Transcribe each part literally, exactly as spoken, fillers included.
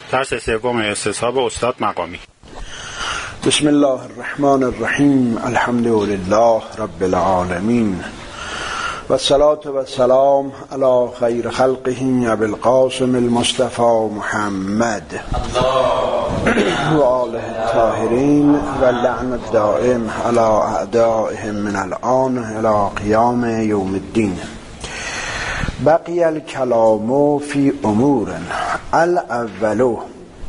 درس سوم استصحاب استاد مقامی. بسم الله الرحمن الرحیم. الحمد لله رب العالمین و الصلاة و السلام علی خیر خلقه ابی القاسم المصطفى محمد و آله الطاهرین و اللعن الدائم علی اعدائهم من الآن الی قیام یوم الدین. بقی الکلام فی امور الاول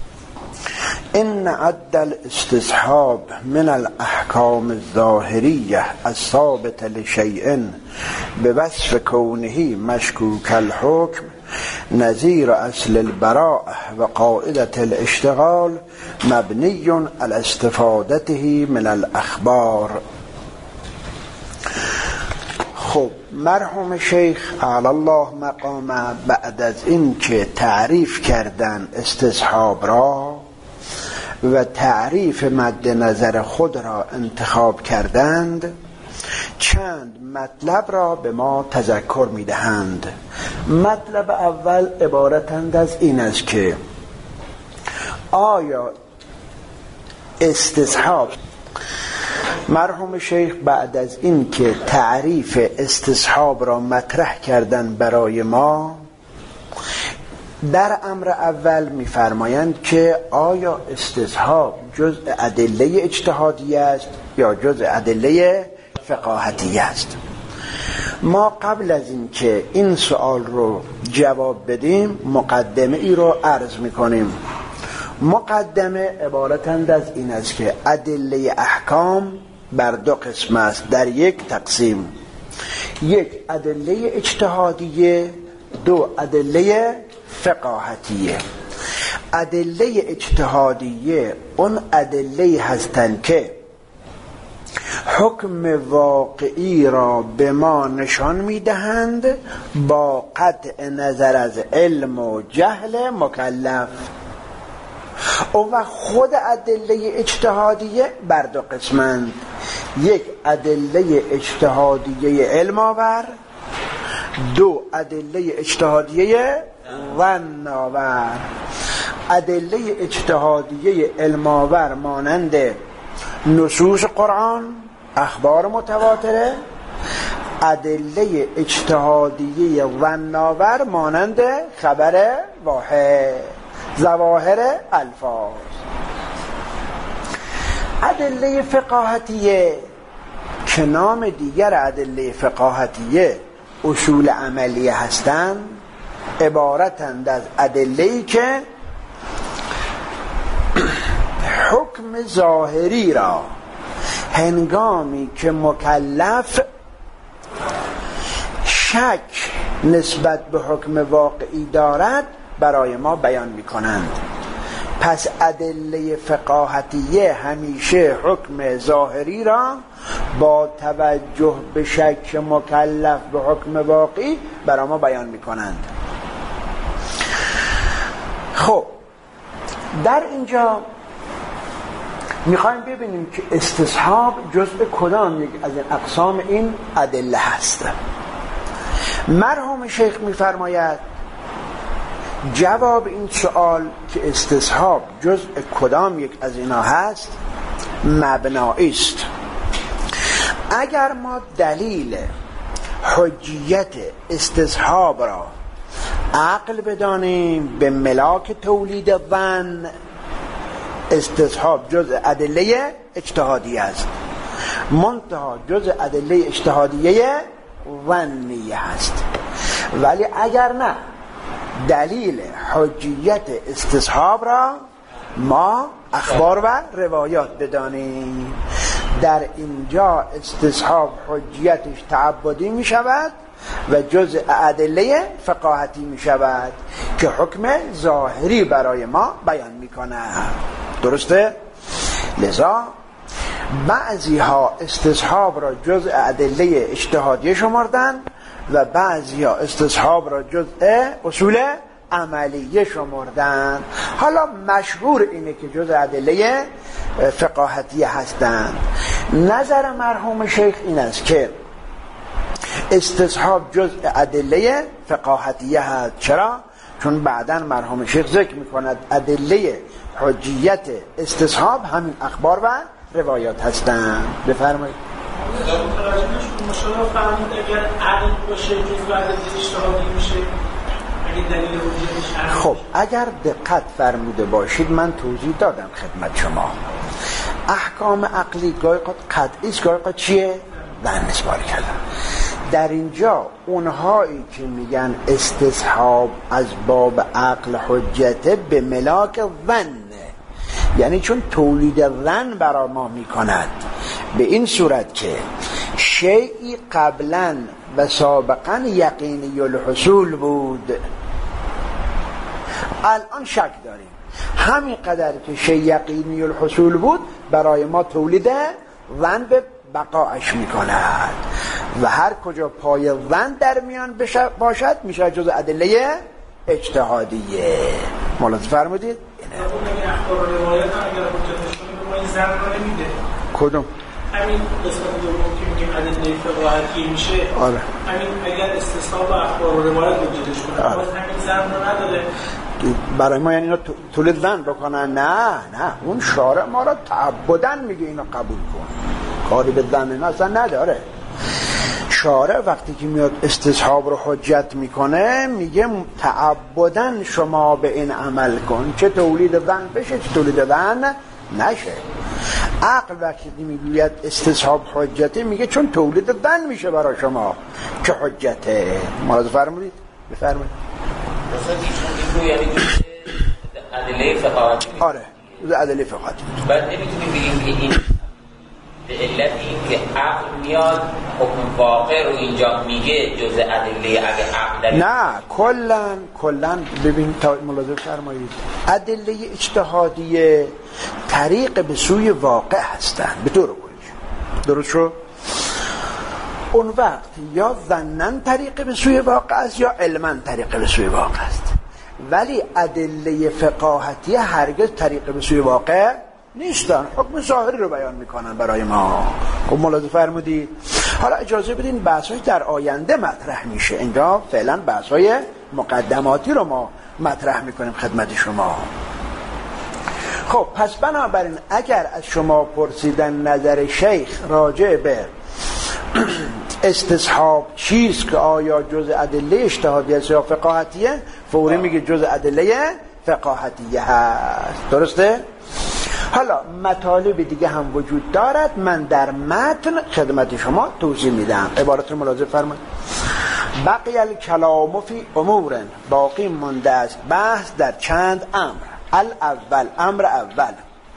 ان عد الاستصحاب من الاحکام الظاهریه الثابت لشیء بوصف کونه مشکوک الحکم نظیر اصل البراءه و قاعده الاشتغال مبنی علی استفادته من الاخبار. خب مرحوم شیخ اعلی الله مقامه بعد از این که تعریف کردن استصحاب را و تعریف مد نظر خود را انتخاب کردند، چند مطلب را به ما تذکر می دهند. مطلب اول عبارتند از این است که آیا استصحاب، مرحوم شیخ بعد از این که تعریف استصحاب را مطرح کردن برای ما، در امر اول می‌فرمایند که آیا استصحاب جزء ادله اجتهادی است یا جزء ادله فقاهتی است. ما قبل از این که این سوال رو جواب بدیم مقدمه ای رو عرض می‌کنیم. مقدمه عبارتند از این است که ادله احکام بر دو قسم است، در یک تقسیم: یک ادله اجتهادیه، دو ادله فقاهتیه. ادله اجتهادیه اون ادله هستند که حکم واقعی را به ما نشان میدهند با قطع نظر از علم و جهل مکلف. و خود ادله اجتهادیه بر دو قسمند: یک ادله اجتهادیه علم آور، دو ادله اجتهادیه ظن آور. ادله اجتهادیه علم آور مانند نصوص قرآن، اخبار متواتره. ادله اجتهادیه ظن آور مانند خبر واحد، ظواهر الفاظ. ادله فقاهتیه که نام دیگر ادله فقاهتیه اصول عملیه هستند، عبارتند از ادله‌ای که حکم ظاهری را هنگامی که مکلف شک نسبت به حکم واقعی دارد برای ما بیان می کنند. پس ادله فقاهتیه همیشه حکم ظاهری را با توجه به شک مکلف به حکم واقعی برای ما بیان می کنند. خب در اینجا میخوایم ببینیم که استصحاب جزء کدام یک از این اقسام این ادله هست. مرحوم شیخ میفرماید جواب این سوال که استصحاب جزء کدام یک از اینا هست مبنایی است. اگر ما دلیل حجیت استصحاب را عقل بدانیم به ملاک تولید ظن، استصحاب جزء ادله اجتهادی است، منتها جزء ادله اجتهادیه ظنیه است. ولی اگر نه دلیل حجیت استصحاب را ما اخبار و روایات بدانیم، در اینجا استصحاب حجیتش تعبدی می شود و جزء ادله فقاهتی می شود که حکم ظاهری برای ما بیان می کند. درسته؟ لذا بعضی ها استصحاب را جزء ادله اجتهادی شمردن و بعضی ها استصحاب را جزء اصول عملیه شمردن. حالا مشهور اینه که جزء ادله فقاهتی هستند. نظر مرحوم شیخ این است که استصحاب جزء ادله فقاهتیه هست. چرا؟ چون بعداً مرحوم شیخ ذکر میکند ادله حجیت استصحاب همین اخبار و روایات هستند. بفرمایید. مشابه فرمود اگر عقل باشه جزء ادله اجتهادی میشه. خب اگر دقت فرموده باشید من توضیح دادم خدمت شما، احکام عقلی گاهی قد قطعی است، گاهی قد چیه؟ ظن اسبار کردن. در اینجا اونهایی که میگن استصحاب از باب عقل حجته به ملاک ظن، یعنی چون تولید ظن برای ما میکند به این صورت که شیئی قبلا و سابقا یقینی الحصول بود، الان شک داریم، همین قدر که شیء یقینی الحصول بود برای ما تولید ظن به بقاش میکند و هر کجا پای ظن در میان باشد میشه جز ادله اجتهادیه. ملاحظه فرمودید؟ اینه اخبار و روایت هم اگر حجتشون به ما این ظن رو نمیده. کدوم؟ همین قسمت دوم که میگیم ادله فقاهتی میشه. آره. همین اگر استصحاب و اخبار و روایت حجتش کنه باز همین ظن رو نداره. برای ما یعنی اینا تولید ظن بکنن؟ نه نه، اون شارع ما را تعبدن میگه اینو قبول کن، کاری به ظن اصلا نداره. شارع وقتی که میاد استصحاب رو حجت میکنه میگه تعبدن شما به این عمل کن، چه تولید ظن بشه چه تولید ظن نشه. عقل وقتی میگوید استصحاب حجته میگه چون تولید ظن میشه برای شما که حجته. ملاحظه فرمودید؟ بفرمایید. مثلا ایشون یعنی ادله فقاهتی. آره ادله فقاهتی. بعد نمیتونیم بگیم که این به علت این که عقل میاد حکم واقع رو اینجا میگه جز ادله اگه عقل نه، کلن کلن ببین تا ملاحظه فرمایید ادله اجتهادیه طریق به سوی واقع هستن به طور کلی. درست شو؟ اون وقت یا ظنن طریق به سوی واقع است یا علمن طریق به سوی واقع است، ولی ادله فقاهتی هرگز طریق به سوی واقع نیستن، حکم ظاهری رو بیان میکنن برای ما. خب ملاحظه فرمودید؟ حالا اجازه بدین بحثای در آینده مطرح میشه، اینجا فعلا بحثای مقدماتی رو ما مطرح میکنیم خدمت شما. خب پس بنابراین اگر از شما پرسیدن نظر شیخ راجع به استصحاب چیست که آیا جز ادله اجتهادی است یا فقاهتیه، فوری میگه جز ادله فقاهتیه هست. درسته؟ حالا مطالب دیگه هم وجود دارد، من در متن خدمت شما توضیح میدم. عبارت رو ملاحظه فرمایید. بقی الکلام فی امور، باقی مونده است بحث در چند امر. الاول، امر اول،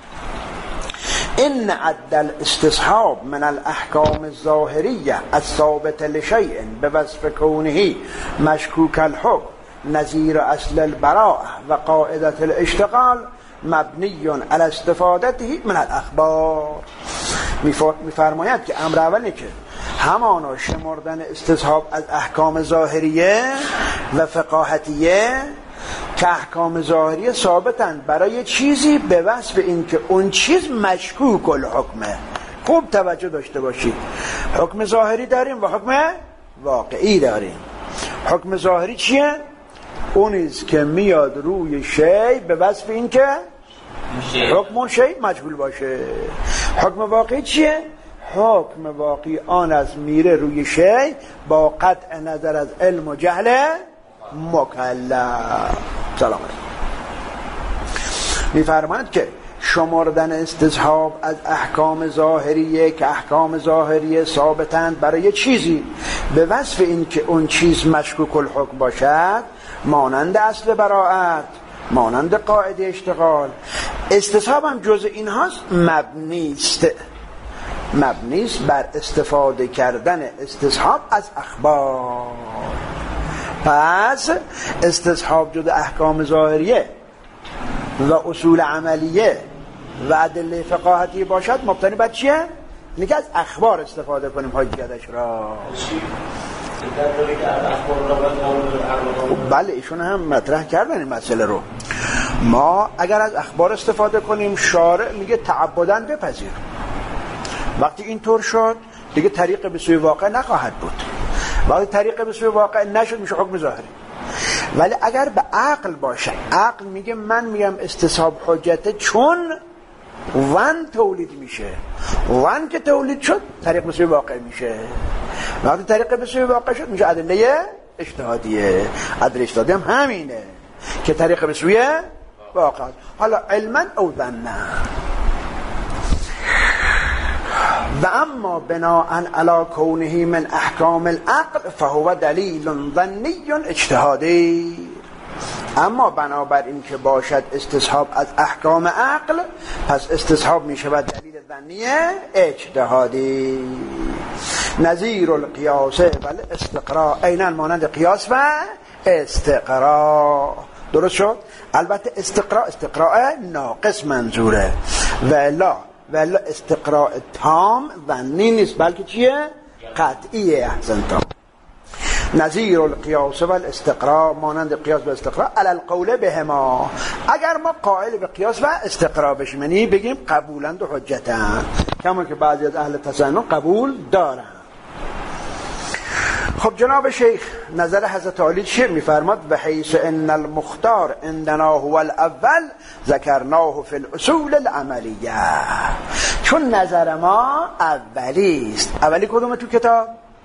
ان عد الاستصحاب من الاحکام الظاهریه الثابت لشیء بوصف کونه مشکوک الحکم نظیر اصل البراءه و قاعده الاشتغال مبنی علی استفادته من الاخبار. میفرماید که امر اولی که همانا شمردن استصحاب از احکام ظاهریه و فقاهتیه که احکام ظاهریه ثابتن برای چیزی به وصف این که اون چیز مشکوک الحکمه. خوب توجه داشته باشید، حکم ظاهری داریم و حکم واقعی داریم. حکم ظاهری چیه؟ اونیست که میاد روی شی به وصف این که حکم اون شی مجهول باشه. حکم واقعی چیه؟ حکم واقعی آن از میره روی شی با قطع نظر از علم و جهل مکلف. سلام علیکم. میفرماند که شمردن استصحاب از احکام ظاهریه که احکام ظاهریه ثابتند برای چیزی به وصف این که اون چیز مشکوک الحکم باشد، مانند اصل براءت، مانند قاعده اشتغال. استصحاب هم جز این هاست، مبنیست مبنیست بر استفاده کردن استصحاب از اخبار. پس استصحاب جز احکام ظاهریه و اصول عملیه و ادله فقاهتی باشد، مبتنی بر چیه؟ اینکه از اخبار استفاده کنیم حجتش را. بله ایشون هم مطرح کردن این مسئله رو. ما اگر از اخبار استفاده کنیم شارع میگه تعبداً بپذیر. وقتی اینطور شد دیگه طریق به سوی واقع نخواهد بود. وقتی طریق به سوی واقع نشد میشه حکم ظاهری. ولی اگر به عقل باشه، عقل میگه من میگم استصحاب حجته چون ون تولید میشه، ون که تولید شد طریق به سوی واقع میشه، وقتی طریق به سوی واقع شد میشه ادله اجتهادیه. ادله اجتهادی هم همینه که طریق به سوی واقع. حالا علما او ظنا. و اما بناء علی کونه من احکام العقل فهو دلیل ظنی اجتهادی. اما بنابر این که باشد استصحاب از احکام عقل، پس استصحاب می شود دلیل ظنی اجتهادی. نظیر القیاس و الاستقراء، عیناً مانند قیاس و استقراء. درست شد؟ البته استقراء استقراء ناقص منظوره، و الا و الا استقراء تام ظنی نیست، بلکه چیه؟ قطعیه. احسن تام. نظیر القیاس و الاستقراء، مانند قیاس و استقراء، علی القول بهما. اگر ما قائل به قیاس و استقراء بشیم، یعنی بگیم قبولند و حجتند، کما که بعضی از اهل تسنن قبول دارن. خب جناب شیخ نظر حضرت علی چه میفرماد؟ و حیث ان المختار عندنا هو الاول ذکرناه فی الاصول العملیه. چون نظر ما اولی است. اولی کدومه تو کتاب؟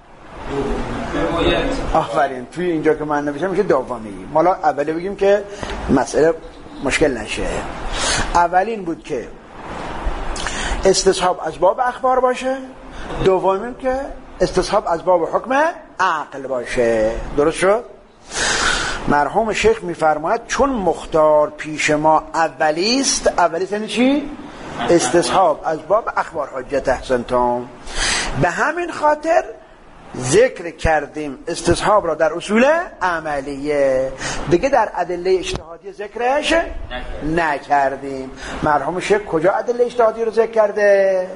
آفرین، توی اینجا که من نوشتم میشه دومی. مالا اولی بگیم که مسئله مشکل نشه. اولین بود که استصحاب از باب اخبار باشه، دومین که استصحاب از باب حکم عقل باشه. درست شد؟ مرحوم شیخ میفرماید چون مختار پیش ما اولی است. اولی یعنی چی؟ استصحاب از باب اخبار حجت. احسنتم. به همین خاطر ذکر کردیم استصحاب را در اصول عملیه، دیگه در ادله اجتهادی ذکرش نکردیم. مرحوم شیخ کجا ادله اجتهادی رو ذکر کرده؟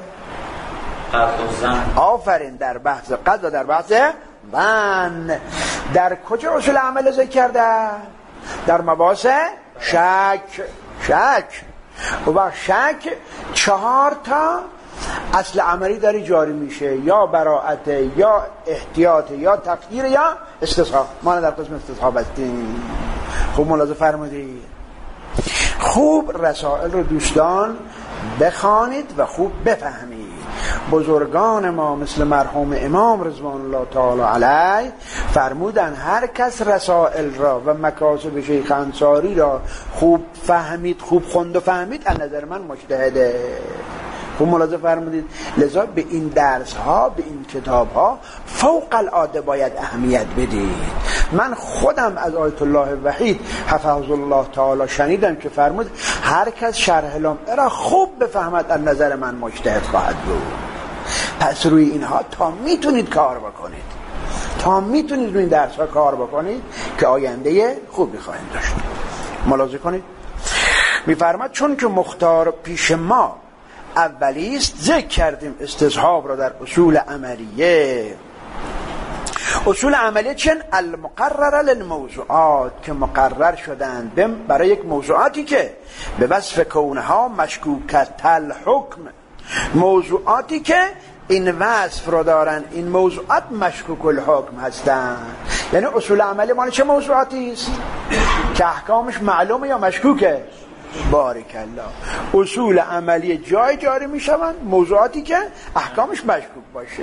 آفرین، در بحث قضا و در بحث ظن. در کجا اصول عمل ذکر کرده؟ در مباحث شک. شک و شک چهار تا اصل عملی داری جاری میشه، یا براءت، یا احتیاط، یا تقدیر، یا استصحاب. ما در قسم استصحاب هستیم. خوب ملاحظه فرمودید. خوب رسائل رو دوستان بخوانید و خوب بفهمید. بزرگان ما مثل مرحوم امام رضوان الله تعالی علیه فرمودن هر کس رسائل را و مکاسب شیخ انصاری را خوب فهمید، خوب خوند و فهمید، از نظر من مجتهده. خوب ملاحظه فرمودید. لذا به این درس ها، به این کتاب ها فوق العاده باید اهمیت بدید. من خودم از آیت الله وحید حفظه الله تعالی شنیدم که فرمود هر کس شرح لمعه را خوب بفهمد از نظر من مجتهد خواهد بود. پس روی اینها تا میتونید کار بکنید، تا میتونید روی این درس ها کار بکنید که آینده خوبی خواهید داشت. ملاحظه کنید. میفرماد چون که مختار پیش ما اولی است، ذکر کردیم استصحاب را در اصول عملیه. اصول عملیه چن؟ المقرر للموضوعات، که مقرر شدند برای یک موضوعاتی که به وصف کونها مشکوکت الحکم، موضوعاتی که این وصف رو دارن، این موضوعات مشکوک الحکم هستند. یعنی اصول عملی مال چه موضوعاتی است که احکامش معلومه یا مشکوکه؟ بارک الله. اصول عملی جای جاری می شوند موضوعاتی که احکامش مشکوک باشه.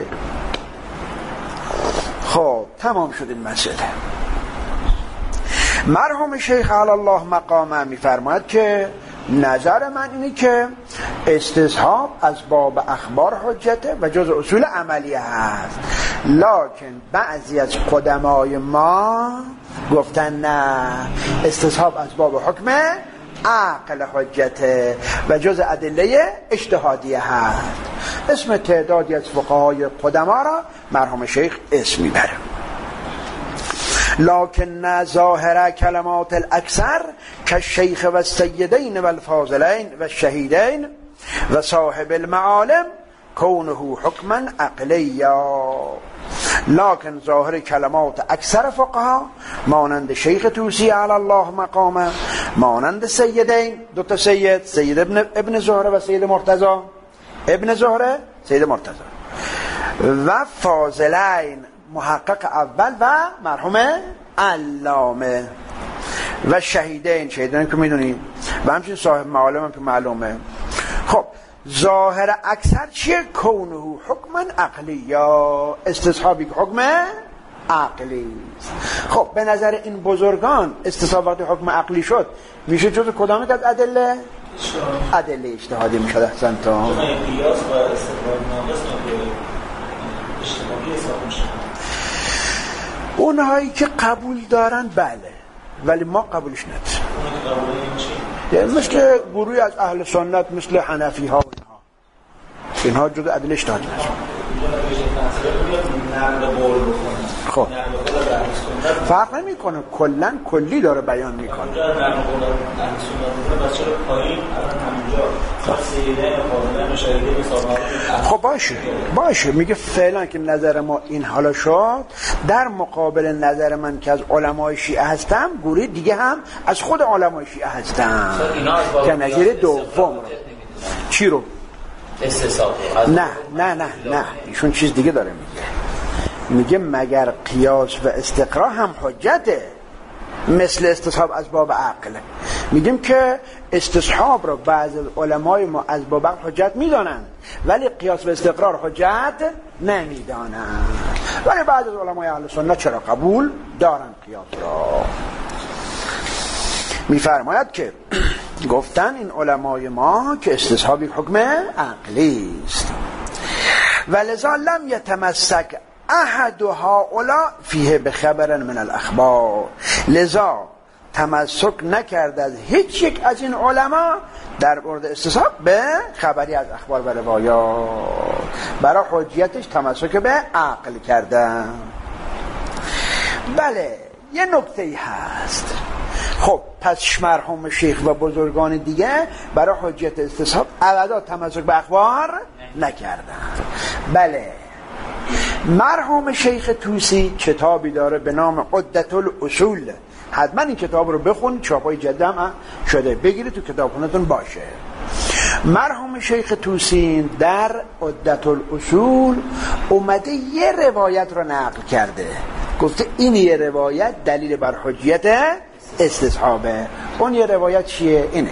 خب تمام شد این مسئله. مرحوم شیخ علی الله مقامه می فرماید که نظر من اینه که استصحاب از باب اخبار حجته و جز اصول عملیه هست، لکن بعضی از قدمای ما گفتن نه، استصحاب از باب حکم عقل حجته و جز ادله اجتهادیه هست. اسم تعدادی از فقهای قدما را مرحوم شیخ اسم میبره. لکن ظاهر کلمات الاکثر که شیخ و السیدین و الفاضلین و الشهیدین و صاحب المعالم کونه حکما عقلیا. لکن ظاهر کلمات اکثر فقها مانند شیخ توسی علی الله مقامه، مانند سیدین، دو تا سید، سید ابن, ابن زهره و سید مرتضی، ابن زهره سید مرتضی، و فاضلین محقق اول و مرحوم علامه و شهیدین، شهیدین که میدونیم، و همچنین صاحب معالم هم که معلومه. خب ظاهر اکثر چیه؟ کونه حکما عقلی، یا استصحابی که حکم عقلی. خب به نظر این بزرگان استصحاب وقتی حکم عقلی شد میشه جز کدام از ادله؟ ادله اجتهادی میشد. احسن تا قیاس و استدلال ناقص اجتهادی حساب میشه. اونهایی که قبول دارن بله، ولی ما قبولش نداریم. یعنی مثل گروهی از اهل سنت مثل حنفی ها و اینها، اینها جز ادله اجتهادی هست. خب فرق نمی کنه، کلن کلی داره بیان میکنه. خب باشه باشه میگه فعلا که نظر ما این حالا شد، در مقابل نظر من که از علمای شیعه هستم، گروه دیگه هم از خود علمای شیعه هستم که نظر دوم رو. چی رو؟ نه نه نه نه ایشون چیز دیگه داره میگه. میگه مگر قیاس و استقرا هم حجته مثل استصحاب از باب عقل. میگیم که استصحاب رو بعض علمای ما از باب عقل حجت میدانن، ولی قیاس و استقرا رو حجت نمیدانن. ولی بعض از علمای اهل سنت چرا قبول دارن قیاس را. میفرماید که گفتن این علمای ما که استصحاب حکم عقلی است، ولذا لم یتمسک احد هؤلاء فیه بخبر من الاخبار، لذا تمسک نکرد از هیچ یک از این علما در مورد استصحاب به خبری از اخبار و روایات، برای حجیتش تمسک به عقل کردن. بله یه نکته ای هست. خب پس مرحوم شیخ و بزرگان دیگه برای حجیت استصحاب ابدا تمسک به اخبار نکردن. بله مرحوم شیخ طوسی کتابی داره به نام عدت الاصول، حتما این کتاب رو بخونید، چاپای جدید هم شده، بگیرید تو کتابخونه‌تون باشه. مرحوم شیخ طوسی در عدت الاصول اومده یه روایت رو نقل کرده، گفته این یه روایت دلیل بر حجیت استصحابه. اون یه روایت چیه؟ اینه.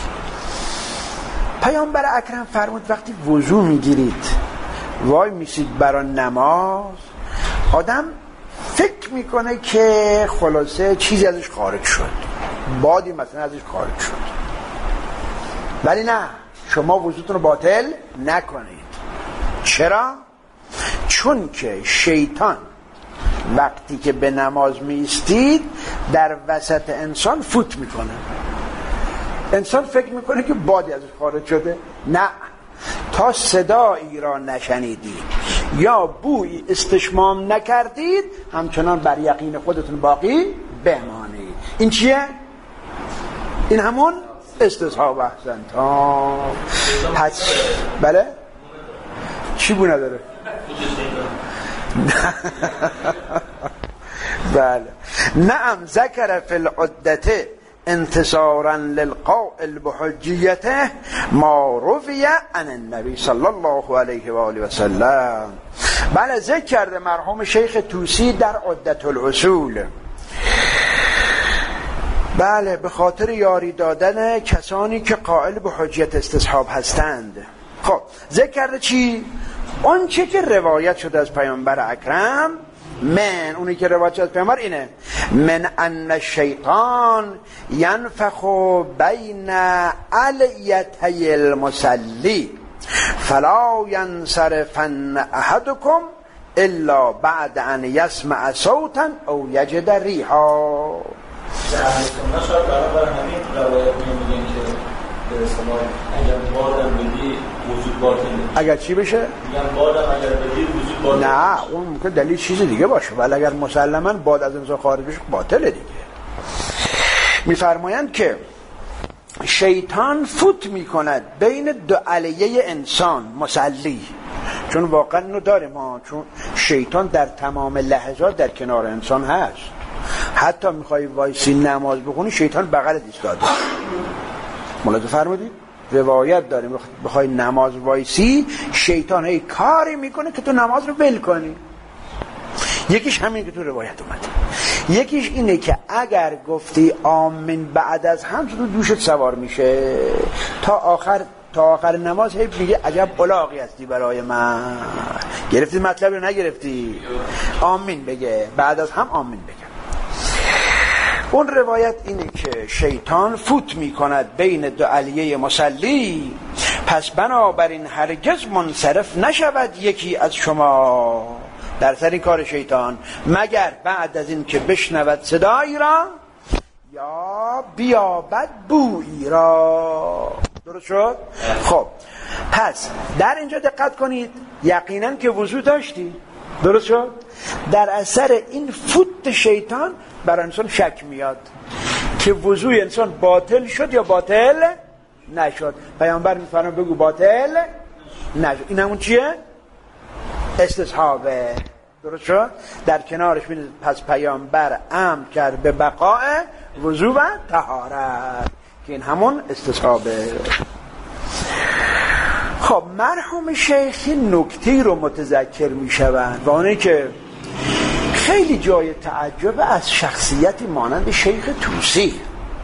پیامبر اکرم فرمود وقتی وضو میگیرید وای میسید برای نماز، آدم فکر میکنه که خلاصه چیزی ازش خارج شد، بادی مثلا ازش خارج شد، ولی نه، شما وضوتون رو باطل نکنید. چرا؟ چون که شیطان وقتی که به نماز میستید در وسط انسان فوت میکنه، انسان فکر میکنه که بادی ازش خارج شده. نه، تا صدایی را نشنیدید یا بویی استشمام نکردید همچنان بر یقین خودتون باقی بمانید. این چیه؟ این همون استصحاب. احسنت. پس بله چی بو نداره؟ بله نعم ذکر فی العدته انتصارا للقائل بحجیته ما روی عن النبی صلی الله علیه و آله و سلم. بله ذکر کرده مرحوم شیخ طوسی در عدت الاصول، بله به خاطر یاری دادن کسانی که قائل به حجیت استصحاب هستند. خب ذکر کرده چی؟ اون چی که روایت شده از پیامبر اکرم، من اونی که روایت شده از پیامبر اینه، من ان الشیطان ینفخ بین الیتی المصلی فلا ینصرفن احدکم الا بعد ان یسمع صوتا او یجد ریحا. شاید برابر همین روایت میگن که به اصطلاح اگر بادم بدی وجود باطله. اگر چی بشه؟ میگن بادم اگر بدی وجود باطله. نه اون ممکن دلیل چیز دیگه باشه، ولی اگر مسلماً باد از انسان خارج بشه باطله دیگه. میفرمایند که شیطان فوت میکند بین دو علیه انسان مصلی، چون واقعا اینو داره ما، چون شیطان در تمام لحظات در کنار انسان هست. حتی میخوای وایسی نماز بخونی شیطان بغلت ایستاده. ملاحظه فرمودید؟ روایت داریم بخوای نماز وایسی شیطان هی کاری میکنه که تو نماز رو ول کنی. یکیش همین که تو روایت اومده، یکیش اینه که اگر گفتی آمین بعد از هم رو دوشت سوار میشه تا آخر تا آخر نماز هی میگه عجب الاغی هستی برای من. گرفتی مطلب رو نگرفتی؟ آمین بگه، بعد از هم آمین بگه. اون روایت اینه که شیطان فوت میکند بین دو علیه مصلی، پس بنابراین هرگز منصرف نشود یکی از شما در سر این کار شیطان مگر بعد از این که بشنود صدایی را یا بیابد بویی را. درست شد؟ خب پس در اینجا دقت کنید، یقینا که وضو داشتی، درست شد؟ در اثر این فوت شیطان بر انسان شک میاد که وضوی انسان باطل شد یا باطل نشد. پیامبر میفرماید بگو باطل نشد. این همون چیه؟ استصحابه. درست شد؟ در کنارش بینید پس پیامبر امر کرد به بقاء وضو و طهارت که این همون استصحابه. خب مرحوم شیخ نکته رو متذکر میشوند و اونه که خیلی جای تعجب از شخصیتی مانند شیخ طوسی.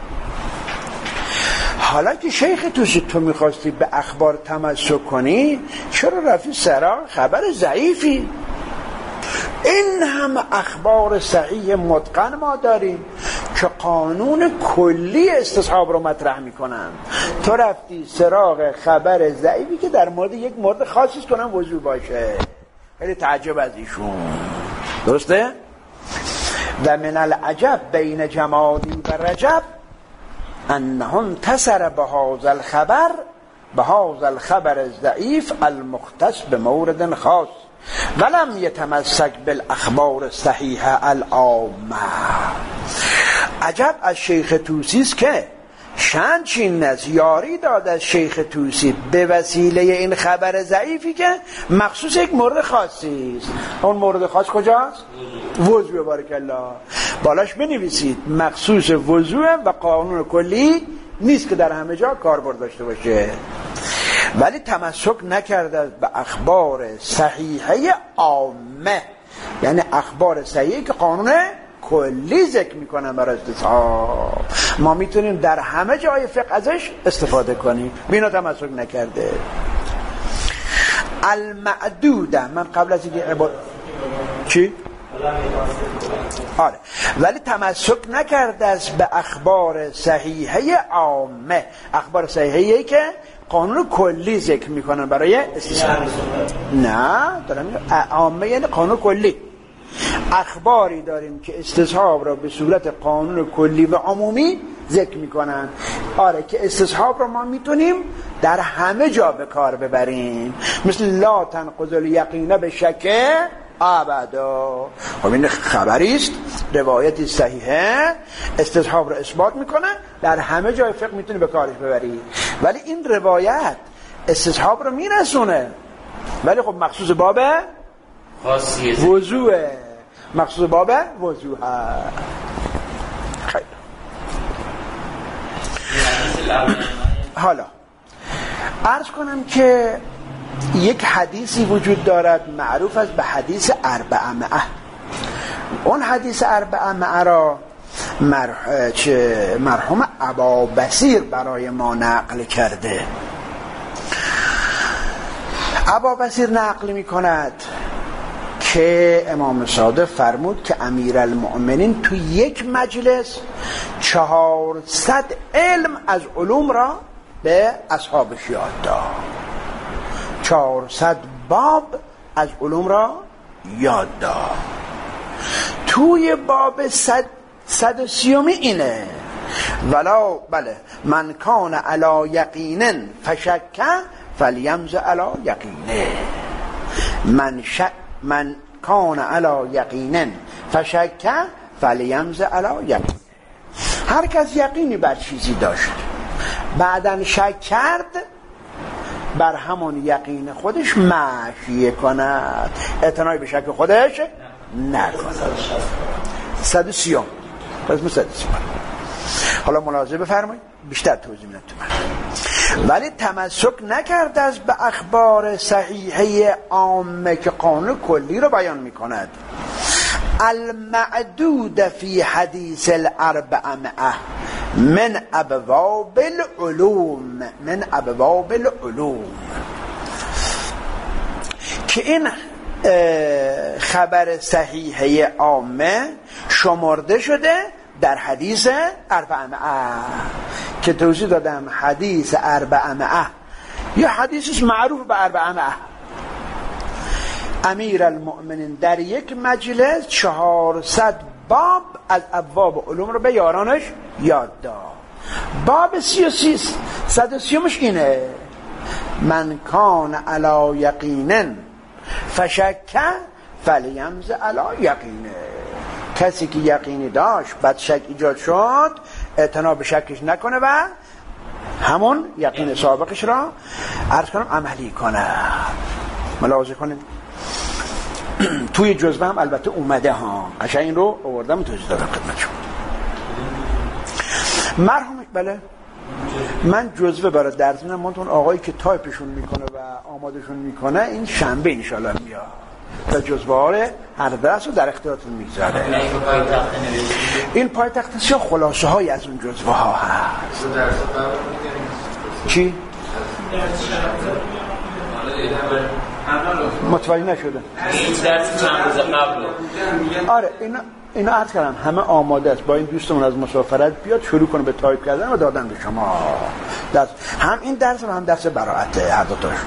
حالا که شیخ طوسی تو میخواستی به اخبار تمسک کنی، چرا رفتی سراغ خبر ضعیفی؟ این هم اخبار صحیح متقن ما داریم که قانون کلی استصحاب رو مطرح میکنن. تو رفتی سراغ خبر ضعیفی که در مورد یک مورد خاصی کنن وضو باشه. خیلی تعجب از ایشون. درسته؟ و من العجب بین جمادی و رجب انه انتصر به هذا الخبر به هذا الخبر الضعیف المختص به مورد خاص ولم یتمسک بالاخبار الصحیحه العامه. عجب از شیخ طوسی است که شنچین از یاری داد از شیخ طوسی به وسیله این خبر ضعیفی که مخصوص یک مورد خاصی است. اون مورد خاص کجاست؟ وضو. بارک الله. بالاش بنویسید مخصوص وضو و قانون کلی نیست که در همه جا کاربرد داشته باشه. ولی تمسک نکرده به اخبار صحیحه عامه، یعنی اخبار صحیحه که قانون کلی ذکر میکنن برای استصحاب. ما میتونیم در همه جای فقه ازش استفاده کنیم. بینا تمسک نکرده. المعدوده، من قبل از اینکه عباد چی؟ آره. ولی تمسک نکرده است به اخبار صحیحه عامه، اخبار صحیحه که قانون کلی ذکر میکنن برای استصحاب. نه دارم عامه یعنی قانون کلی. اخباری داریم که استصحاب را به صورت قانون کلی و عمومی ذکر میکنن. آره که استصحاب را ما میتونیم در همه جا به کار ببریم، مثل لا تنقض الیقین به شک ابدا. خب این خبری است، روایتی صحیحه، استصحاب را اثبات میکنه، در همه جای فقه میتونی به کارش ببری. ولی این روایت استصحاب رو میرسونه، ولی خب مخصوص باب وضوء، مخصوص باب وضوء. خیلی حالا عرض کنم که یک حدیثی وجود دارد معروف است به حدیث اربعمائه. اون حدیث اربعمائه را مرح... چه مرحوم ابا بصیر برای ما نقل کرده. ابا بصیر نقل می کند که امام صادق فرمود که امیرالمؤمنین تو یک مجلس چهارصد علم از علوم را به اصحابش یاد داد. چهارصد باب از علوم را یاد داد. توی باب صد صد و سیومی اینه ولا بله من کان علی یقین فشک فلیمز علی یقینه. من ش... من کان علی یقین فشک فلیمز علی یقینه. هر کس یقینی بر چیزی داشت بعدن شک کرد، بر همون یقین خودش مشیه کند، اعتنای به شک خودش نکند. صد و سیوم پس صد و سیوم. حالا ملاحظه بفرمایید، بیشتر توضیح میدم تو من. ولی تمسک نکرده از به اخبار صحیحه عامه که قانون کلی رو بیان میکند. المعدود فی حدیث الاربعمائه من ابواب العلوم من ابواب العلوم، که این خبر صحیحه عامه شمرده شده در حدیث اربعمائه که توضیح دادم. حدیث اربعمائه یا حدیثش معروف به اربعمائه، امیر المؤمنین در یک مجلس چهارصد باب از ابواب علوم رو به یارانش یاد داد. باب سی و سی صد و سیومش اینه: من کان علی یقینن فشک فلیمز علی یقینه. کسی که یقینی داشت بعد شک ایجاد شد اعتنا به شکش نکنه و همون یقین سابقش را عرض کنم عملی کنه. ملاحظه کنید توی جزوه هم البته اومده ها، قشنگ این رو آوردم توضیح دادم خدمتتون. مرحوم بله من جزوه برای درس میدم، منتون آقایی که تایپشون میکنه و آمادشون میکنه این شنبه انشالله میاد و جزوه ها هر درس رو در اختیارتون میگذاره. این پایتخت یا خلاصه های از اون جزوه ها هست. چی؟ متوجه نشده. این درس چند روز قبل. آره اینا اینا عرض کردم همه آماده است. با این دوستمون از مسافرت بیاد شروع کنه به تایپ کردن و دادن به شما. درس هم این درس و هم درس براءت هر دو تاشون.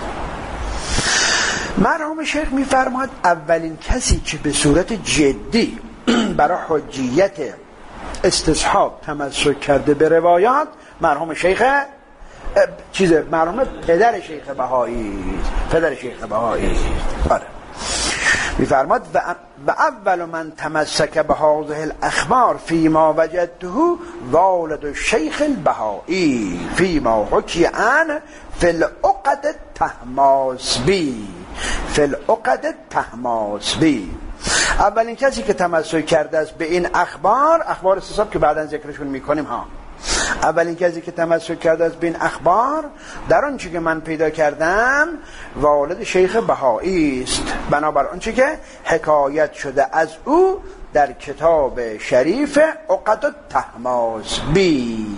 مرحوم شیخ میفرماد اولین کسی که به صورت جدی برای حجیت استصحاب تمسک کرده به روایات مرحوم شیخ چیزه مرحوم پدر شیخ بهایی پدر شیخ بهایی آره میفرماد و اول من تمسک به هذه الاخبار فيما وجدته والد الشیخ البهایی فيما حكي عن في العقد الطهماسبی فی العقد الطهماسبی. اولین کسی که تمسک کرده است به این اخبار، اخبار استصحاب که بعداً ذکرشون میکنیم ها، اولین کسی که تمسک کرده است به این اخبار در آن چی که من پیدا کردم والد شیخ بهایی است، بنابر آن چی که حکایت شده از او در کتاب شریف عقد الطهماسبی.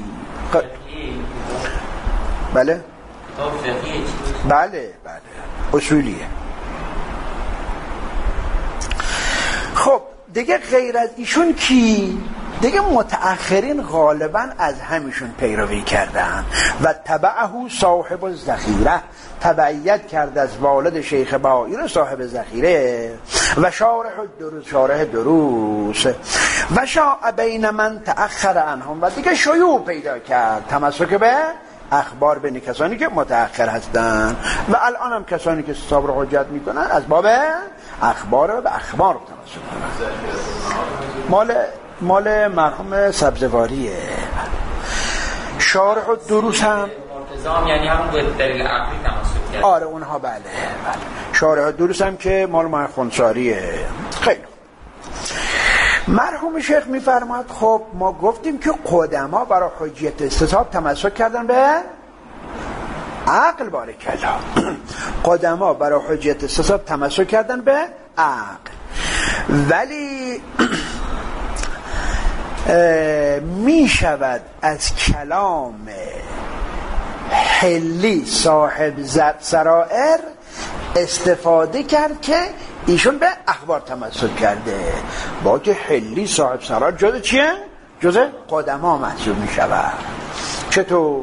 بله بله بله اصولیه. خب دیگه غیر از ایشون کی؟ دیگه متأخرین غالبا از همیشون پیروی کردن و تبعه صاحب الذخیره، تبعیت کرد از والد شیخ بهایی رو صاحب ذخیره و شارح دروس شارح دروس و شاع بین من تأخر عنهم و دیگه شیوع پیدا کرد تمسک به اخبار بین کسانی که متأخر هستن و الان هم کسانی که حساب رو حجت میکنن از باب اخبار به اخبار تمسک کنن. مال مال مرحوم سبزواریه. شارح دروس هم مرتضام یعنی همون به دلیل عقلی تمسک کرد. آره اونها بله بله. شارح دروس هم که مال مرحوم خنساریه. خیلی مرحوم شیخ میفرماد خب ما گفتیم که قدما برای حجیت استصحاب تمسک کردن به عقل. بارکالله. قدما برای حجیت استصحاب تمسک کردن به عقل، ولی می شود از کلام حلی صاحب سرائر استفاده کرد که ایشون به اخبار تمسک کرده، با که حلی صاحب سرائر جز چیه؟ جز قدما محسوب می شود. چطور؟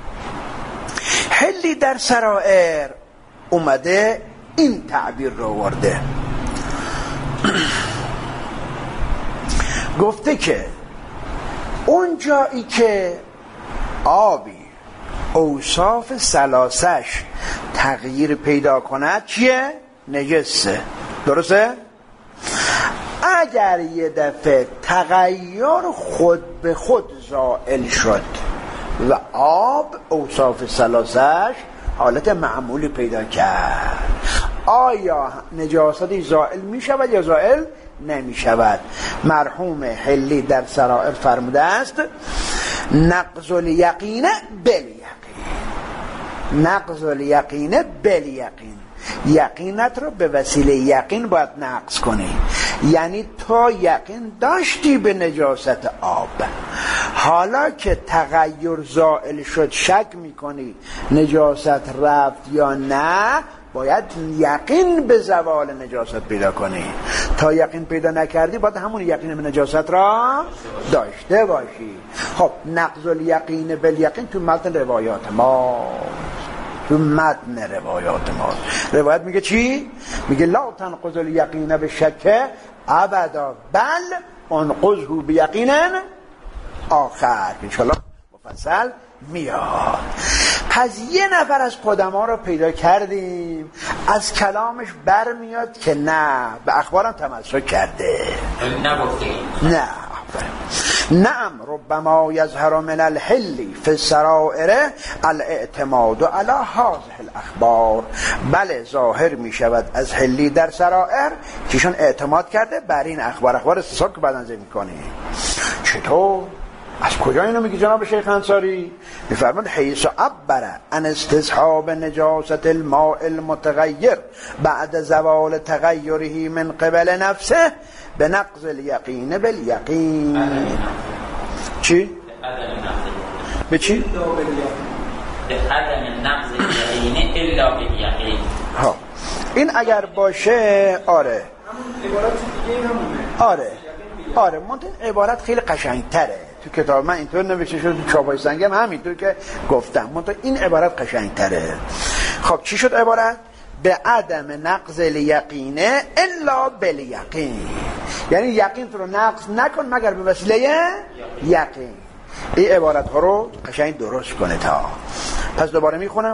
حلی در سرائر اومده این تعبیر رو ورده، گفته که اون جایی که آبی اوصاف ثلاثش تغییر پیدا کند چیه؟ نجسه. درسته؟ اگر یه دفعه تغییر خود به خود زائل شد و آب اوصاف ثلاثش حالت معمولی پیدا کرد، آیا نجاستی زائل می شود یا زائل نمی شود؟ مرحوم حلی در سرائر فرموده است نقض الیقین بالیقین، نقض الیقین بالیقین، یقینت رو به وسیله یقین باید نقض کنی. یعنی تو یقین داشتی به نجاست آب، حالا که تغییر زائل شد شک میکنی نجاست رفت یا نه، باید یقین به زوال نجاست پیدا کنی. تا یقین پیدا نکردی باید همون یقین به نجاست را داشته باشی. خب نقض الیقین بالیقین تو متن روایات ما، تو متن روایات ما روایت میگه چی؟ میگه لا تنقض الیقین به شک ابدا بل انقضه بیقین آخر. انشالله مفصل میاد. پس یه نفر از قدما رو پیدا کردیم از کلامش برمیاد که نه به اخبارم تمسک کرده، نه نعم ربما یظهر من الحل فی السرائر الاعتماد علی هذه الاخبار. بله ظاهر می شود از حلی در سرائر کیشون اعتماد کرده بر این اخبار. اخبار استصحاب که بعدن ذکر می‌کنی. چطور؟ از کجا اینو میگی جناب شیخ انصاری؟ میفرماد حیث عبر عن استصحاب نجاست الماء المتغیر بعد زوال تغیره من قبل نفسه به نقض الیقین بالیقین. چی؟ به چی؟ به عدم نقض الیقین الا بالیقین. ها این اگر باشه آره عبارت دیگه همونه. آره آره منتها عبارت خیلی قشنگتره. تو کتاب من اینطور نوشته شده، تو چاپای سنگم همینطور که گفتم، منتها این عبارت قشنگتره. خب چی شد عبارت؟ به عدم نقض الیقینه الا بالیقین، یعنی یقین تو رو نقض نکن مگر به وسیله یقین. این عبارت ها رو قشنگ درست کنه. تا پس دوباره میخونم.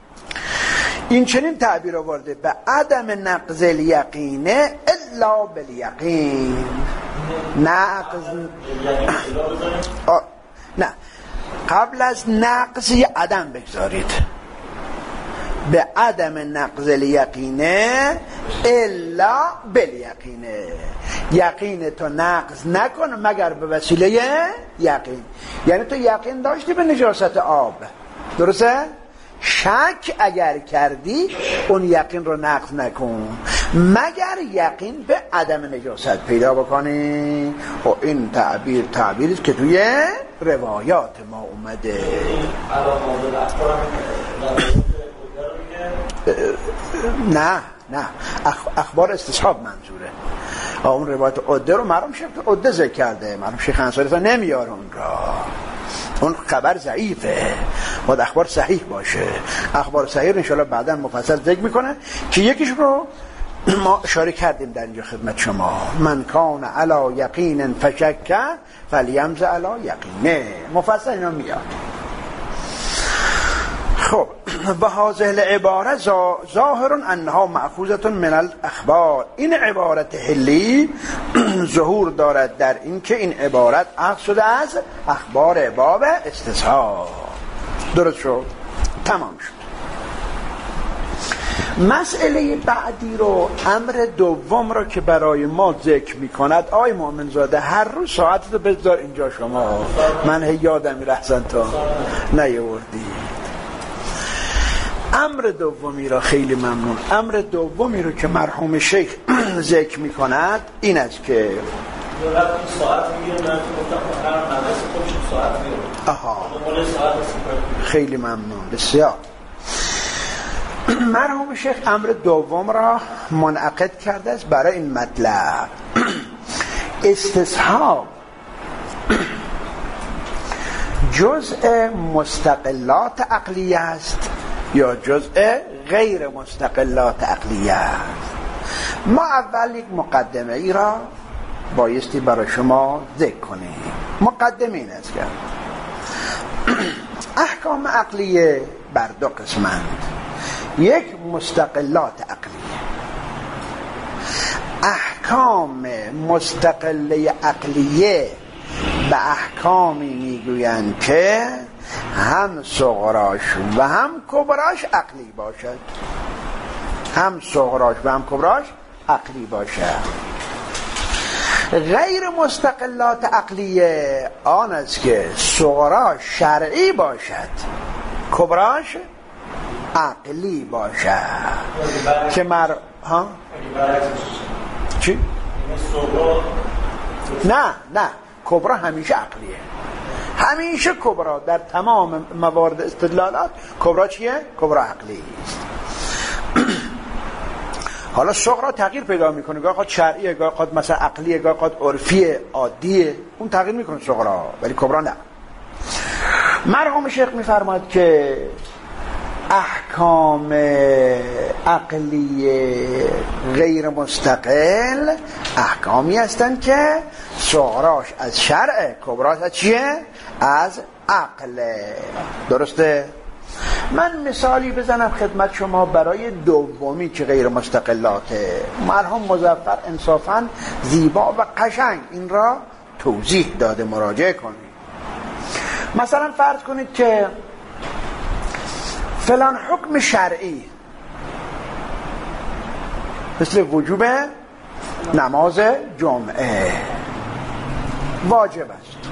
این چنین تعبیر آورده به عدم نقض الیقینه الا بالیقین. نقض آ... نه قبل از نقض یه عدم بگذارید. به عدم نقض الیقینه الا بالیقینه، یقین تو نقض نکن مگر به وسیله یقین. یعنی تو یقین داشتی به نجاست آب، درسته؟ شک اگر کردی اون یقین رو نقض نکن مگر یقین به عدم نجاست پیدا بکنی. و این تعبیر تعبیری است که توی روایات ما اومده. نه نه اخبار استصحاب منظوره. اون روایت عده رو مرحوم شیخ عده ذکر کرده، مرحوم شیخ انصاری تا نمیاره اون را. اون خبر ضعیفه، باید اخبار صحیح باشه. اخبار صحیح انشاءالله بعدا مفصل ذکر میکنه که یکیش رو ما اشاره کردیم در اینجا خدمت شما. من کان علی یقین فشک فلیمز علی یقینه، مفصل اینا میاد. خب و هذه العباره ظاهر انها مأخوذه من الاخبار. این عبارت حلی ظهور دارد در این که این عبارت اخذ شده از اخبار باب استصحاب. درست شد؟ تمام شد. مسئله بعدی رو، امر دوم رو که برای ما ذکر میکند آی مومن زاده، هر روز ساعت رو بذار اینجا شما، من هی یادم میره احسن تا نیاوردی. امر دومی را خیلی ممنون. امر دومی رو که مرحوم شیخ ذکر می کند این است که ساعت میگیره. من گفتم هر مدرسه خودش ساعت میگیره. آها خیلی ممنون، بسیار. مرحوم شیخ امر دوم را منعقد کرده است برای این مطلب. استصحاب جزء مستقلات عقلیه است یا جزء غیر مستقلات عقلیه است. ما اول یک مقدمه ای را بایستی برای شما ذکر کنیم. مقدمه این است که احکام عقلیه بر دو قسمند. یک مستقلات عقلیه. احکام مستقله عقلیه به احکامی میگویند که هم صغراش و هم کبراش عقلی باشد. هم صغراش و هم کبراش عقلی باشد. غیر مستقلات عقلیه آن است که صغراش شرعی باشد، کبراش عقلی باشد. که مر ها چی؟ نه نه کبرا همیشه عقلیه، همیشه کبرا در تمام موارد استدلالات کبرا چیه؟ کبرا عقلی است. حالا صغرا تغییر پیدا میکنه، گاه خود شرعیه، گاه خود مثلا عقلیه، گاه خود عرفیه، عادیه، اون تغییر میکنه صغرا، ولی کبرا نه. مرحوم شیخ میفرماد که احکام عقلی غیر مستقل احکامی هستند که صغراش از شرع، کبراش از چیه؟ از عقل. درسته؟ من مثالی بزنم خدمت شما برای دومی که غیر مستقلاته. مرحوم مظفر انصافاً زیبا و قشنگ این را توضیح داده، مراجعه کنید. مثلا فرض کنید که فلان حکم شرعی مثل وجوب نماز جمعه واجب است،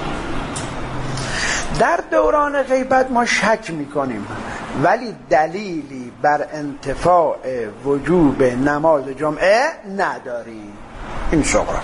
در دوران غیبت ما شک میکنیم ولی دلیلی بر انتفاع وجوب نماز جمعه نداریم. این صغرا.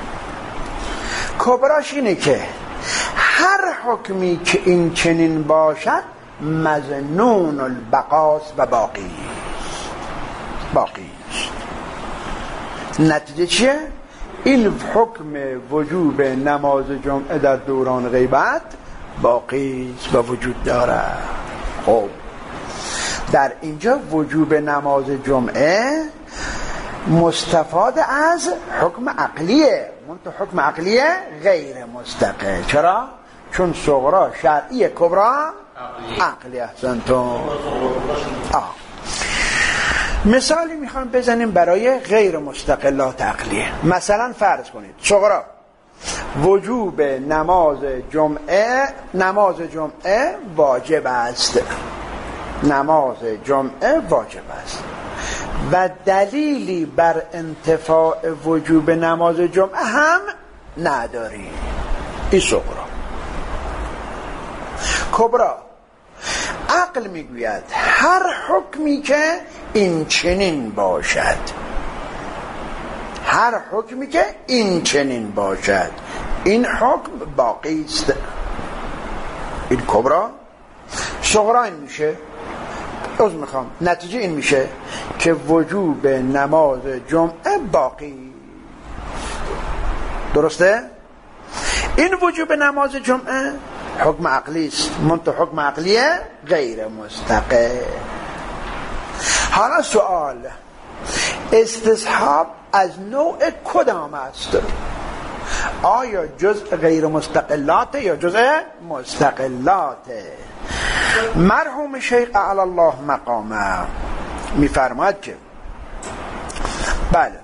کبراش اینه که هر حکمی که این چنین باشد مظنون البقاست و باقی باقی است. نتیجه چیه؟ این حکم وجوب نماز جمعه در دوران غیبت باقی است و وجود دارد. خب در اینجا وجوب نماز جمعه مستفاد از حکم عقلیه، منتها حکم عقلیه غیر مستقل. چرا؟ چون صغرا شرعیه، کبرا عقلی. احسنتون. آه. مثالی میخوام بزنیم برای غیر مستقلات عقلیه. مثلا فرض کنید صغرا وجوب نماز جمعه، نماز جمعه واجب است، نماز جمعه واجب است و دلیلی بر انتفاع وجوب نماز جمعه هم نداریم. این صغرا. کبرا عقل میگوید هر حکمی که این چنین باشد، هر حکمی که این چنین باشد این حکم باقی است. این کبرا. صغرا این میشه، از میخوام نتیجه این میشه که وجوب نماز جمعه باقی. درسته؟ این وجوب نماز جمعه حکم عقلی است، منتها حکم عقلیه غیر مستقل. حالا سوال، استصحاب از نوع کدام است؟ آیا جزء غیر مستقلات یا جزء مستقلات؟ مرحوم شیخ اعلی الله مقامه میفرماد که بله،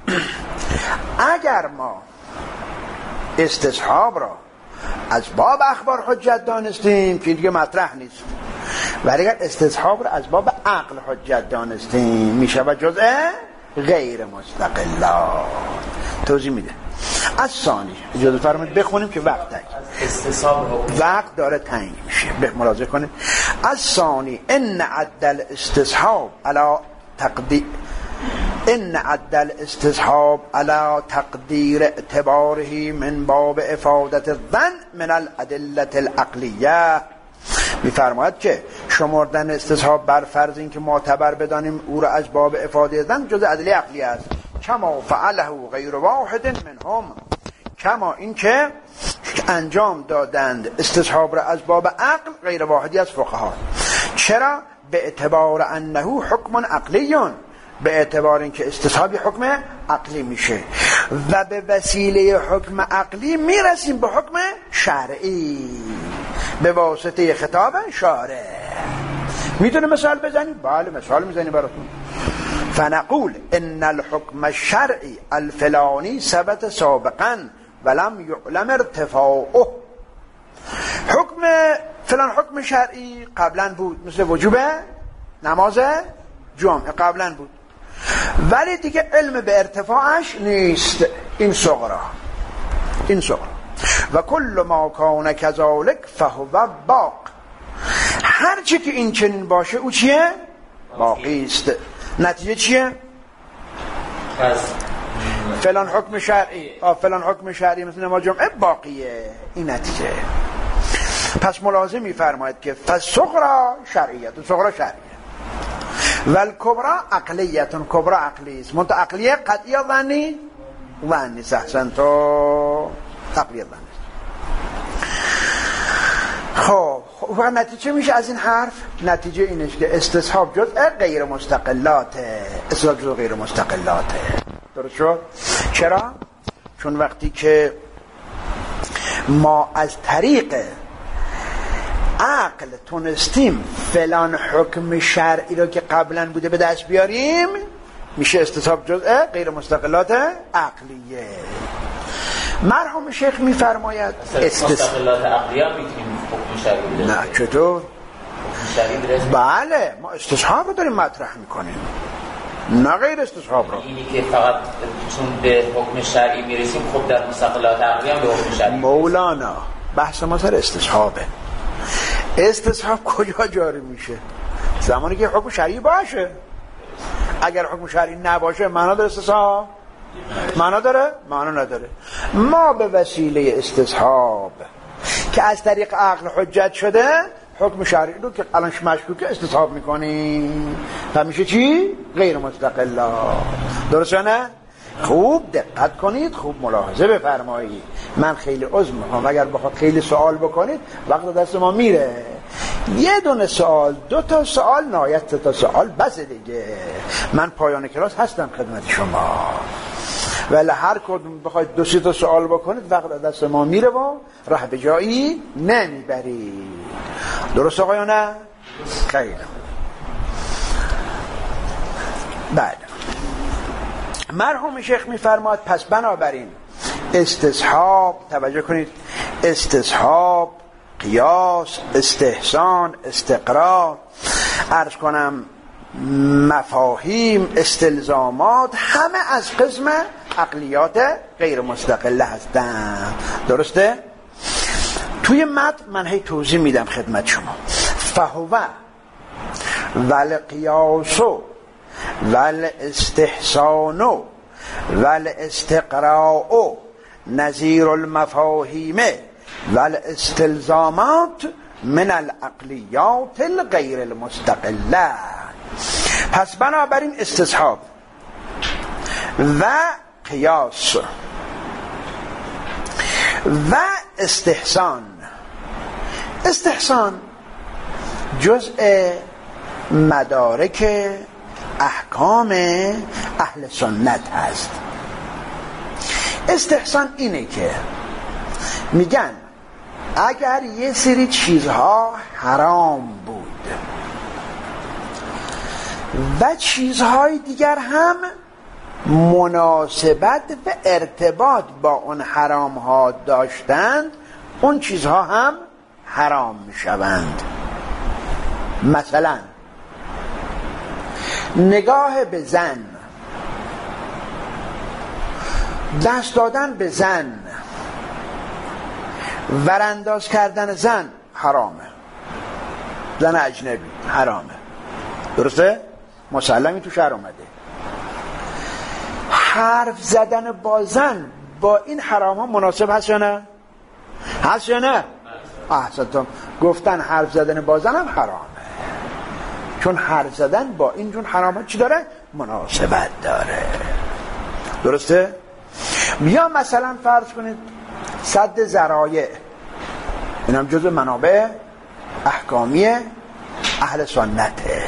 اگر ما استصحاب را از باب اخبار حجت دانستیم که دیگه مطرح نیست، ولی اگر استصحاب را از باب عقل حجت دانستیم میشه و جزء غیر مستقلات. توضیح میده. از ثانی اجازه فرمایید بخونیم که وقت تنگ، وقت داره تنگ میشه، به ملاحظه کنید. از ثانی ان عدل استصحاب علی تقدیر ان عدل استصحاب علی تقدیر اعتباره من باب افادت الظن من الادله العقلیه. میفرماید که شمردن استصحاب بر فرض این که معتبر بدانیم او را از باب افاده ظن جز ادله عقلیه است، کما فعله غیر واحد منهم، کما این که انجام دادند استصحاب را از باب عقل غیر واحدی از فقها. چرا؟ به اعتبار انه حکم عقلیون، به اعتبار اینکه استصحابی حکم عقلی میشه و به وسیله حکم عقلی میرسیم به حکم شرعی به واسطه خطاب شارع. میتونه مثال بزنیم؟ بله مثال میزنیم براتون. فنقول ان الحكم الشرعي الفلاني ثبت سابقا ولم يعلم ارتفاعه. حکم فلان حکم شرعی قبلا بود، مثل وجوب نماز جمعه قبلا بود، ولی دیگه علم به ارتفاعش نیست. این صغرا. این صغرا. و کل ما کان کذالک فهو باق. هر چی که این چنین باشه او چیه؟ باقی است. نتیجه چیه؟ فلان حکم شرعی آه فلان حکم شرعی مثل نماز جمعه باقیه. این نتیجه. پس ملاحظه می‌فرماید که فالصغرى شرعیت، صغرا شرعیه، والکبرى عقلیت، کبرا عقلی است. منتها عقلیه قطعی یا ظنی؟ ظنی. احسن تو عقلیه ظنی. خب و نتیجه میشه از این حرف، نتیجه اینش که استصحاب جزء غیر مستقلاته، استصحاب جزء غیر مستقلاته. درست شد؟ چرا؟ چون وقتی که ما از طریق عقل تونستیم فلان حکم شرعی رو که قبلا بوده به دست بیاریم، میشه استصحاب جزء غیر مستقلات عقلیه. مرحوم شیخ میفرماید مستقلات عقلیه میتونیم حکم شرعی بدیم. نه چطور؟ بله ما استصحاب رو داریم مطرح میکنیم، نه غیر استصحاب رو. اینی که فقط چون به حکم شرعی میرسیم خب در مستقلات عقلیه هم به حکم شرعی مولانا بحث ما سر استصحابه. استصحاب کجا جاری میشه؟ زمانی که حکم شرعی باشه. اگر حکم شرعی نباشه معنا داره استصحاب؟ معنا داره؟ معنا نداره. ما به وسیله استصحاب که از طریق عقل حجت شده حکم شرعی رو که الان مشکوکه استصحاب میکنیم و میشه چی؟ غیر مستقلا. درسته نه؟ خوب دقت کنید، خوب ملاحظه بفرمایید. من خیلی عذر میخوام اگر بخواد خیلی سوال بکنید وقت دست ما میره. یه دونه سوال، دو تا سوال، نهایت سه تا سوال بس دیگه. من پایان کلاس هستم خدمت شما، ولی هر کدوم بخواید دو سه تا سوال بکنید وقت دست ما میره و راه به جایی نمیبرید. درست آقا نه؟ خیلی بعد مرحوم شیخ میفرماد پس بنابراین استصحاب، توجه کنید، استصحاب، قیاس، استحسان، استقرار، عرض کنم مفاهیم، استلزامات، همه از قسم عقلیات غیر مستقله هستند. درسته؟ توی متن من هی توضیح میدم خدمت شما. فهو والقیاس والاستحسان والاستقراء نظیر المفاهیم والاستلزامات من العقلیات الغیر المستقله. پس بنابراین استصحاب و قیاس و استحسان، استحسان جزء مدارک احکام اهل سنت هست. استحسان اینه که میگن اگر یه سری چیزها حرام بود و چیزهای دیگر هم مناسبت و ارتباط با اون حرام ها داشتند، اون چیزها هم حرام میشوند. مثلا نگاه به زن، دست دادن به زن، ورانداز کردن زن حرامه، زن اجنبی حرامه. درسته؟ مسلمی تو شهر اومده. حرف زدن با زن با این حرام ها مناسب هست یا نه؟ هست یا نه؟ احسنتم. گفتن حرف زدن با زن هم حرامه، چون حرف زدن با این جون حرام ها چی داره؟ مناسبت داره. درسته؟ یا مثلا فرض کنید سد ذرایع، این هم جزء منابع احکامی اهل سنته.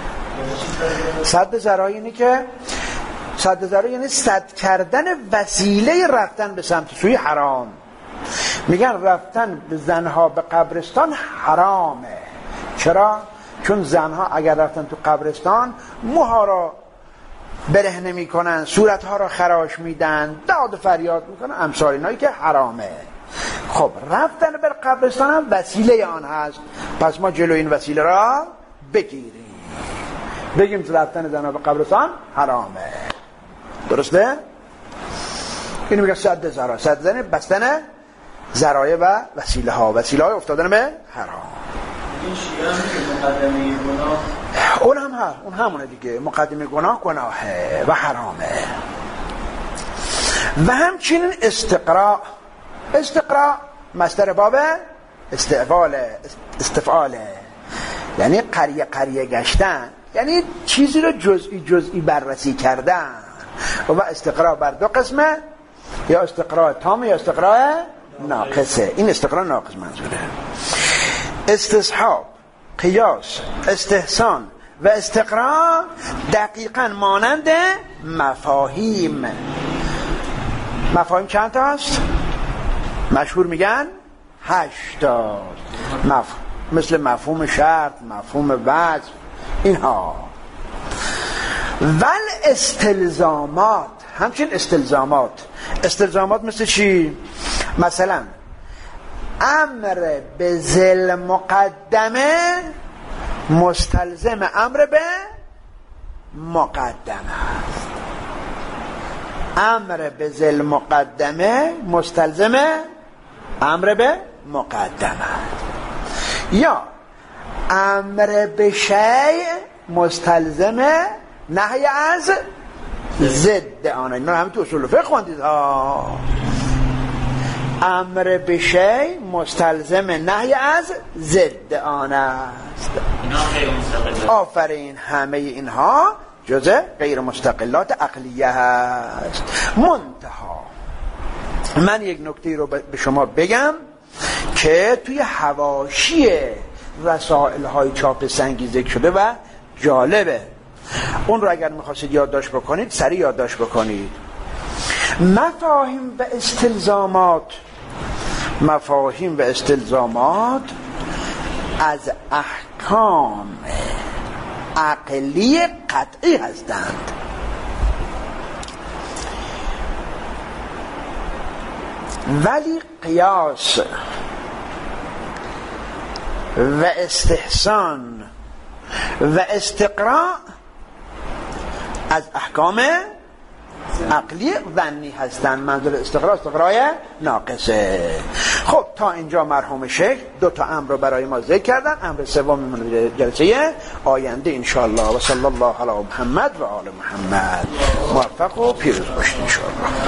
سد ذرایع اینه که سد ذرایع یعنی سد کردن وسیله رفتن به سمت سوی حرام. میگن رفتن به زنها به قبرستان حرامه. چرا؟ چون زنها اگر رفتن تو قبرستان موها را برهنه میکنن، صورتها را خراش میدن، داد و فریاد میکنن، امثال اینایی که حرامه. خب رفتن به قبرستان هم وسیله آن هست، پس ما جلو این وسیله را بگیریم، بگیم رفتن زنها به قبرستان حرامه. درسته؟ اینو میگه سد ذرایع، سد زن بستن ذرایع و وسیله ها، وسیله های افتادن به حرام. این شیعه هم که مقدمه گناه، اون هم ها، اون همونه دیگه، مقدمه گناه گناهه و حرامه. و همچنین استقراء. استقراء مصدر باب استفعاله استفعاله یعنی قریه قریه گشتن، یعنی چیزی رو جزئی جزئی بررسی کردن. و استقراء بر دو قسمه، یا استقراء تام یا استقراء ناقصه. این استقراء ناقص منظوره. استصحاب، قیاس، استحسان و استقراء دقیقاً مانند مفاهیم. مفاهیم چند تا هست؟ مشهور میگن هشتا. مف... مثل مفهوم شرط، مفهوم وجه، اینها. ول استلزامات، همچنین استلزامات. استلزامات مثل چی؟ مثلا امر به ذل مقدمه مستلزم امر به مقدمه است. امر به ذل مقدمه مستلزم امر به مقدمه است. یا امر به شیء مستلزم نهی از ضد آن. اینا همین تو اصول فقه خوندید ها. امر به شیء مستلزم نهی از ضد آن است. آفرین، همه اینها جزء غیر مستقلات عقلیه هست. منتها من یک نکته رو به شما بگم که توی حواشی رسائل های چاپ سنگی ذکر شده و جالبه. اون رو اگر میخواستید یادداشت بکنید سریع یادداشت بکنید. مفاهیم و استلزامات، مفاهیم و استلزامات از احکام عقلی قطعی هستند. ولی قیاس و استحسان و استقراء از احکام عقلی ظنی هستند. منظور استقراء استقراء ناقصه. خب تا اینجا مرحوم شیخ دو تا امر رو برای ما ذکر کردن. امر سوم من جلسه آینده ان شاء الله. و صلی الله علی محمد و آل محمد. موفق و پیروز باشید ان شاء الله.